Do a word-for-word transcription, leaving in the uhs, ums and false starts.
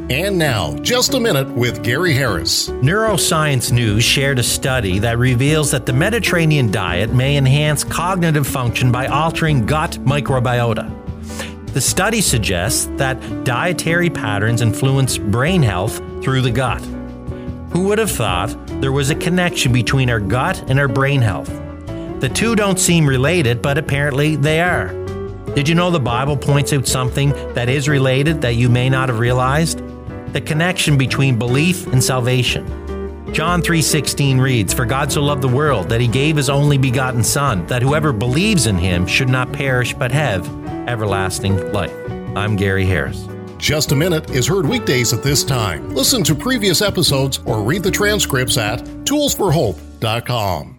And now, Just a Minute with Gary Harris. Neuroscience News shared a study that reveals that the Mediterranean diet may enhance cognitive function by altering gut microbiota. The study suggests that dietary patterns influence brain health through the gut. Who would have thought there was a connection between our gut and our brain health? The two don't seem related, but apparently they are. Did you know the Bible points out something that is related that you may not have realized? The connection between belief and salvation. John three sixteen reads, "For God so loved the world that he gave his only begotten Son, that whoever believes in him should not perish but have everlasting life." I'm Gary Harris. Just a Minute is heard weekdays at this time. Listen to previous episodes or read the transcripts at tools for hope dot com.